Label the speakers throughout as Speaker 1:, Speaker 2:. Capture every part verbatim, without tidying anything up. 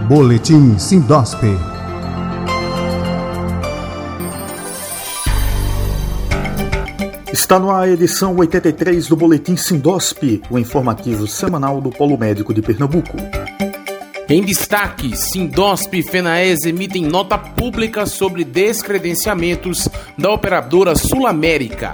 Speaker 1: Boletim Sindosp.
Speaker 2: Está no ar a edição oitenta e três do Boletim Sindosp, o informativo semanal do Polo Médico de Pernambuco.
Speaker 3: Em destaque, Sindosp e FENAES emitem nota pública sobre descredenciamentos da operadora Sul-América.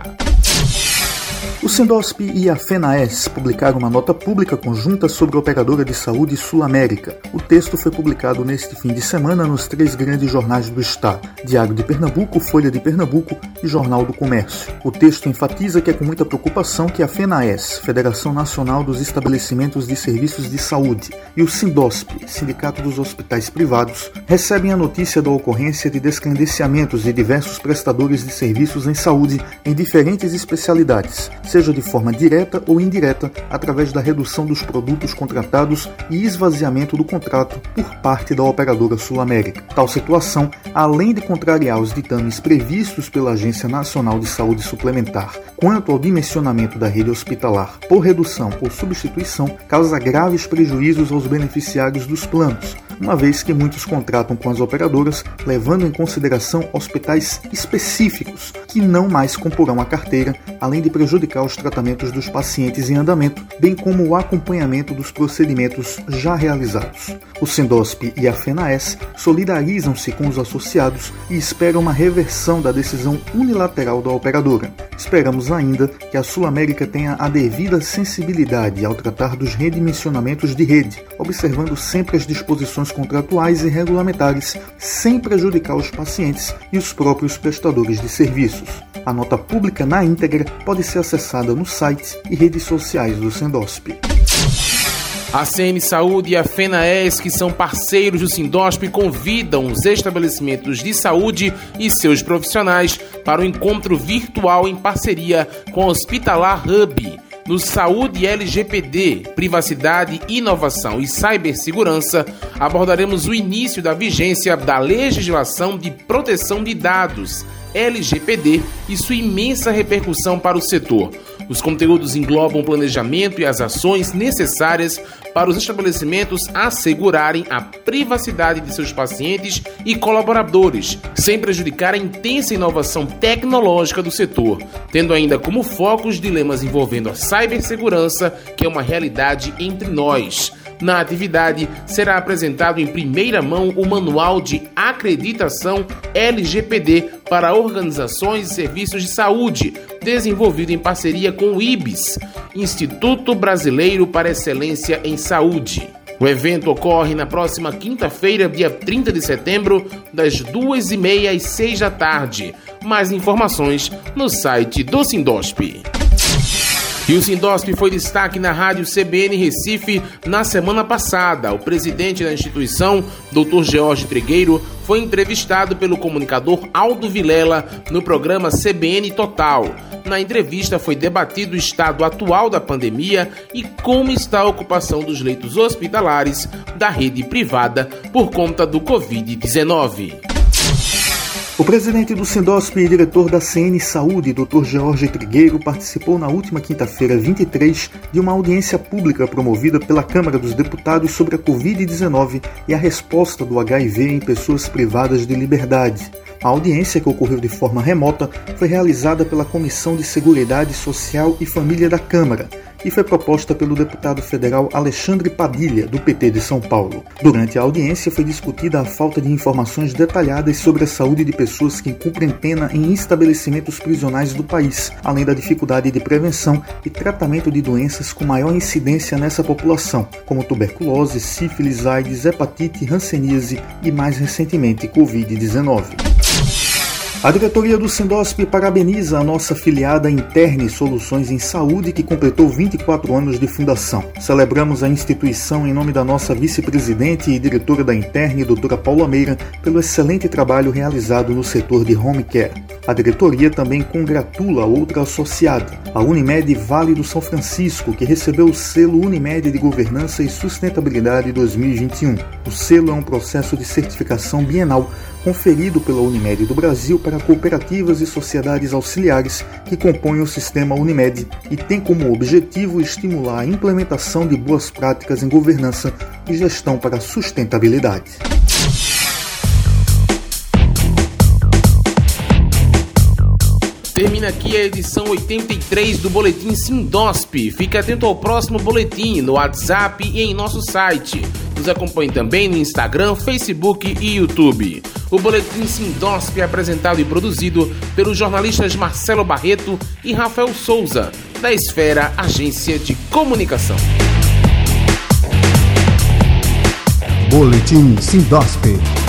Speaker 2: O Sindosp e a FENAES publicaram uma nota pública conjunta sobre a operadora de saúde Sul-América. O texto foi publicado neste fim de semana nos três grandes jornais do estado: Diário de Pernambuco, Folha de Pernambuco e Jornal do Comércio. O texto enfatiza que é com muita preocupação que a FENAES, Federação Nacional dos Estabelecimentos de Serviços de Saúde, e o Sindosp, Sindicato dos Hospitais Privados, recebem a notícia da ocorrência de descredenciamentos de diversos prestadores de serviços em saúde em diferentes especialidades, seja de forma direta ou indireta, através da redução dos produtos contratados e esvaziamento do contrato por parte da operadora Sul-América. Tal situação, além de contrariar os ditames previstos pela Agência Nacional de Saúde Suplementar quanto ao dimensionamento da rede hospitalar por redução ou substituição, causa graves prejuízos aos beneficiários dos planos, uma vez que muitos contratam com as operadoras, levando em consideração hospitais específicos que não mais comporão a carteira, além de prejudicar os tratamentos dos pacientes em andamento, bem como o acompanhamento dos procedimentos já realizados. O Sindosp e a FENAES solidarizam-se com os associados e esperam uma reversão da decisão unilateral da operadora. Esperamos ainda que a Sul-América tenha a devida sensibilidade ao tratar dos redimensionamentos de rede, observando sempre as disposições contratuais e regulamentares, sem prejudicar os pacientes e os próprios prestadores de serviços. A nota pública na íntegra pode ser acessada no site e redes sociais do Sindosp.
Speaker 3: A C N Saúde e a FENAES, que são parceiros do Sindosp, convidam os estabelecimentos de saúde e seus profissionais para o encontro virtual em parceria com a Hospitalar Hub. No Saúde L G P D, Privacidade, Inovação e Cibersegurança, abordaremos o início da vigência da Legislação de Proteção de Dados, L G P D, e sua imensa repercussão para o setor. Os conteúdos englobam o planejamento e as ações necessárias para os estabelecimentos assegurarem a privacidade de seus pacientes e colaboradores, sem prejudicar a intensa inovação tecnológica do setor, tendo ainda como foco os dilemas envolvendo a cibersegurança, que é uma realidade entre nós. Na atividade, será apresentado em primeira mão o Manual de Acreditação L G P D para organizações e serviços de saúde, desenvolvido em parceria com o I B S, Instituto Brasileiro para Excelência em Saúde. O evento ocorre na próxima quinta-feira, dia trinta de setembro, das duas e meia às seis da tarde. Mais informações no site do Sindosp. E o Sindosp foi destaque na rádio C B N Recife na semana passada. O presidente da instituição, doutor George Trigueiro, foi entrevistado pelo comunicador Aldo Vilela no programa C B N Total. Na entrevista foi debatido o estado atual da pandemia e como está a ocupação dos leitos hospitalares da rede privada por conta do covid dezenove.
Speaker 2: O presidente do Sindosp e diretor da C N Saúde, doutor George Trigueiro, participou na última quinta-feira, vinte e três, de uma audiência pública promovida pela Câmara dos Deputados sobre a covid dezenove e a resposta do H I V em pessoas privadas de liberdade. A audiência, que ocorreu de forma remota, foi realizada pela Comissão de Seguridade Social e Família da Câmara e foi proposta pelo deputado federal Alexandre Padilha, do P T de São Paulo. Durante a audiência foi discutida a falta de informações detalhadas sobre a saúde de pessoas que cumprem pena em estabelecimentos prisionais do país, além da dificuldade de prevenção e tratamento de doenças com maior incidência nessa população, como tuberculose, sífilis, AIDS, hepatite, hanseníase e, mais recentemente, covid dezenove. A diretoria do Sindosp parabeniza a nossa afiliada Interne Soluções em Saúde, que completou vinte e quatro anos de fundação. Celebramos a instituição em nome da nossa vice-presidente e diretora da Interne, doutora Paula Meira, pelo excelente trabalho realizado no setor de home care. A diretoria também congratula outra associada, a Unimed Vale do São Francisco, que recebeu o selo Unimed de Governança e Sustentabilidade dois mil e vinte e um. O selo é um processo de certificação bienal conferido pela Unimed do Brasil para cooperativas e sociedades auxiliares que compõem o sistema Unimed e tem como objetivo estimular a implementação de boas práticas em governança e gestão para a sustentabilidade.
Speaker 3: Termina aqui a edição oitenta e três do Boletim Sindosp. Fique atento ao próximo boletim no WhatsApp e em nosso site. Nos acompanhe também no Instagram, Facebook e YouTube. O Boletim Sindosp é apresentado e produzido pelos jornalistas Marcelo Barreto e Rafael Souza, da Esfera Agência de Comunicação.
Speaker 1: Boletim Sindosp.